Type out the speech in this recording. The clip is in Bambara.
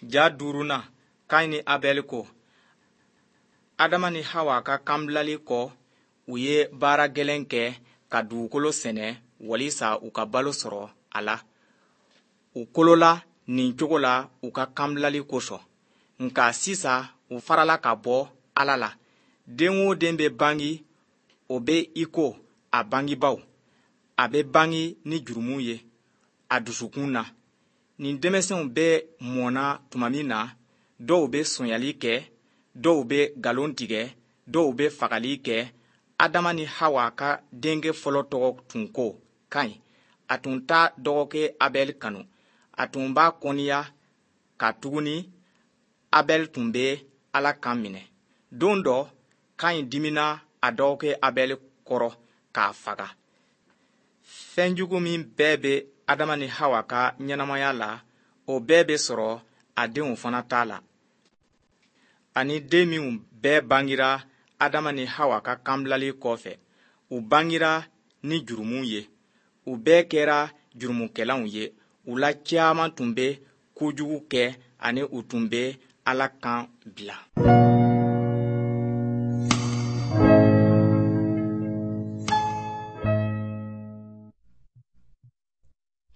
Ja duruna Kain ni Abel ko. Adama ni Hawa ka kanbilali kɔ u ye baara gɛlɛn kɛ ka dugukolo sɛnɛ walisa u ka balo sɔrɔ a la. U kolola nin cogo la u ka kanbilali kosɔn. Nka sisan u farala ka bɔ Ala la. Den o den bɛ bangi o bɛ i ko a bangibaw. A bɛ bangi ni jurumu ye a dusukun na. Nin denmisɛnw bɛ mɔna tuma min na, dɔw bɛ sonyali kɛ, dɔw bɛ nkalon tigɛ, dɔw bɛ fagali kɛ. Adama ni Hawa ka denkɛ fɔlɔ tɔgɔ tun ko Kain. A tun t'a dɔgɔkɛ Abel kanu. A tun b'a kɔniya ka tuguni Abel tun bɛ Ala kan minɛ. Don dɔ, Kain dimina a dɔgɔkɛ Abel kɔrɔ k'a faga. Fɛnjugu min bɛɛ bɛ Adama ni Hawa ka ɲɛnamaya la, o bɛɛ bɛ sɔrɔ a denw fana ta la. Ani den minnu bɛɛ bangira Adama ni Hawa ka kanbilali kɔfɛ, u bangira ni jurumu ye. U bɛɛ kɛra jurumukɛlaw ye. U la caaman tun bɛ kojugu kɛ ani u tun bɛ Ala kan bila.